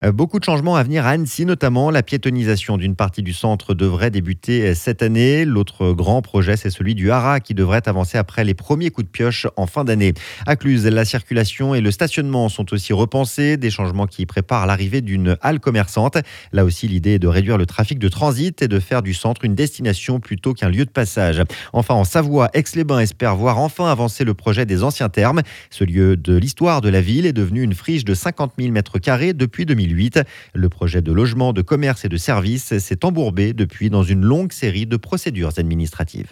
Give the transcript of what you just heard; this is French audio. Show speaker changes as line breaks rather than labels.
Beaucoup de changements à venir à Annecy, notamment la piétonisation d'une partie du centre devrait débuter cette année. L'autre grand projet, c'est celui du Haras qui devrait avancer après les premiers coups de pioche en fin d'année. À Cluse, la circulation et le stationnement sont aussi repensés, des changements qui préparent l'arrivée d'une halle commerçante. Là aussi, l'idée est de réduire le trafic de transit et de faire du centre une destination plutôt qu'un lieu de passage. Enfin, en Savoie, Aix-les-Bains espère voir enfin avancer le projet des anciens thermes. Ce lieu de l'histoire de la ville est devenu une friche de 50 000 mètres carrés depuis 2008. Le projet de logement, de commerce et de services s'est embourbé depuis dans une longue série de procédures administratives.